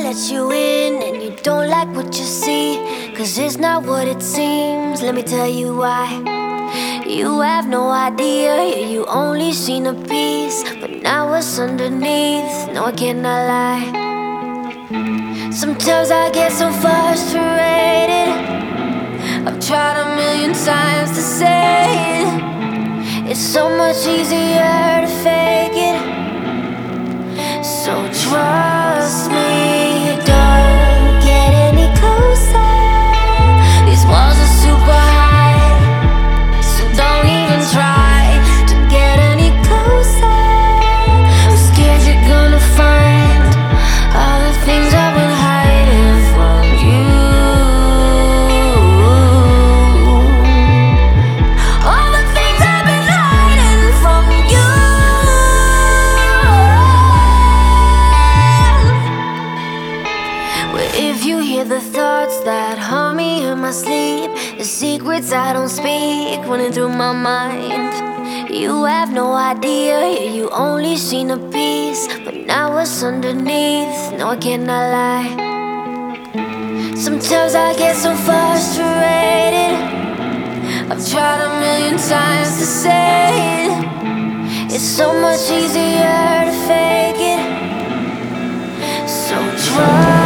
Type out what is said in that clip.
let you in and you don't like what you see, 'cause it's not what it seems. Let me tell you why. You have no idea, yeah, you only seen a piece, but now what's underneath, no, I cannot lie. Sometimes I get so frustrated, I've tried a million times to say it. It's so much easier to fake it. So trust me, don't get any closer. These walls are super high, so don't even try to get any closer. I'm scared you're gonna find all the things I've been hiding from you. All the things I've been hiding from you. Well, if you hear the thoughts that haunt me in my sleep, the secrets I don't speak running through my mind, you have no idea, yeah, you only seen a piece, but now what's underneath, no, I cannot lie. Sometimes I get so frustrated, I've tried a million times to say it. It's so much easier to fake it. So try.